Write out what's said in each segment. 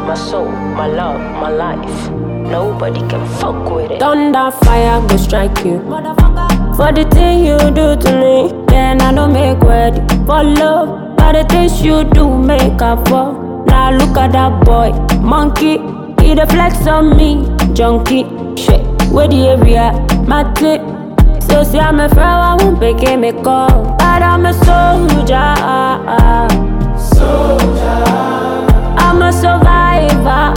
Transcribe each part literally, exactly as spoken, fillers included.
my soul, my love, my life. Nobody can fuck with it. Thunder, fire, go strike you. For the thing you do to me, then I don't make ready for love. But the things you do make up for. Now look at that boy, monkey. He the flex on me, junkie. Shit, where the area, my tip. So see I'm a friend, I won't pick me call. But I'm a soldier. Soldier. I'm a survivor.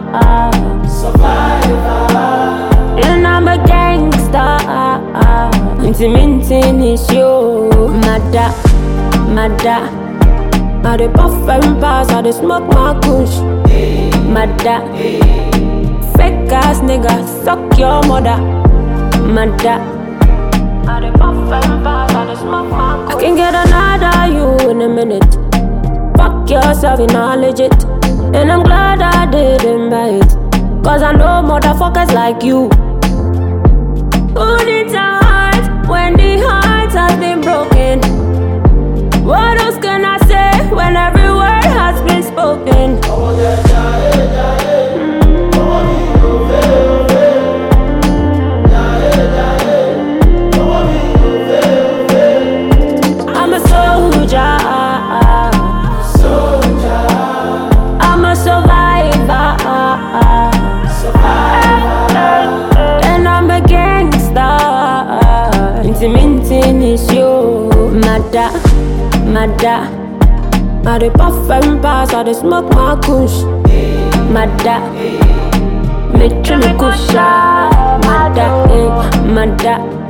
Survivor. And I'm a gangster. Intimating is you. Mada, mada. I dey puff and pass, I dey smoke my kush. Mada. Fake ass nigga, suck your mother. Mada. I dey puff and pass, I dey smoke my kush. I can get another you in a minute. Fuck yourself, you're not legit. And I'm glad I didn't buy it. Cause I know motherfuckers like you. Who needs a heart when the heart has been broken? What else can I say when every word has been spoken? I'm a soldier. Soldier. I'm a survivor. Survivor. And I'm a gangster. Intimating is you. Mada. Mada. I dey puff and pass, I dey smoke my kush. Mada. Me trim kusha. Mada, eh, mada.